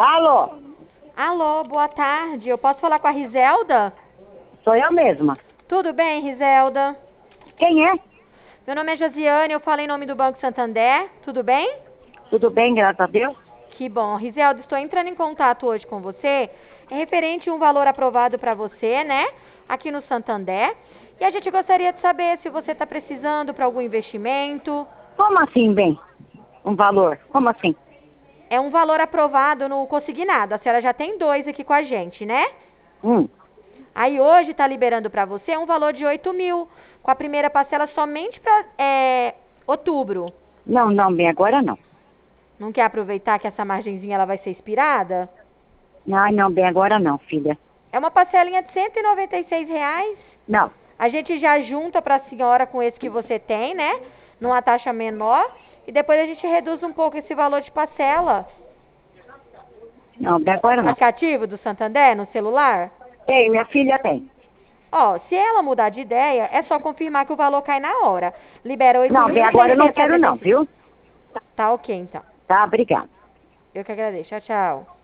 Alô, Alô, boa tarde. Eu posso falar com a Riselda? sou eu mesma. Tudo bem, Riselda? Quem é? Meu nome é Josiane, eu falo em nome do Banco Santander. Tudo bem? Tudo bem, graças a Deus? Que bom. Riselda, estou entrando em contato hoje com você. É referente a um valor aprovado para você, né? Aqui no Santander. E a gente gostaria de saber se você está precisando para algum investimento. Como assim, bem? Um valor? Como assim? É um valor aprovado no consignado. A senhora já tem 2 aqui com a gente, né? Hum. Aí hoje está liberando para você um valor de 8.000, com a primeira parcela somente para outubro. Não, não, bem, agora não. Não quer aproveitar que essa margenzinha ela vai ser expirada? Ai, não, bem, agora não, filha. É uma parcelinha de R$ 196. Não, A gente já junta para a senhora com esse que você tem, né? Numa taxa menor. E depois a gente reduz um pouco esse valor de parcela. não, bem, agora não. Aplicativo do Santander no celular? Tem, minha filha tem. Ó, se ela mudar de ideia, é só confirmar que o valor cai na hora. Libera Não, bem, agora eu não quero não, 8.675. viu? Tá ok, então. Tá, obrigada. Eu que agradeço. Tchau, tchau.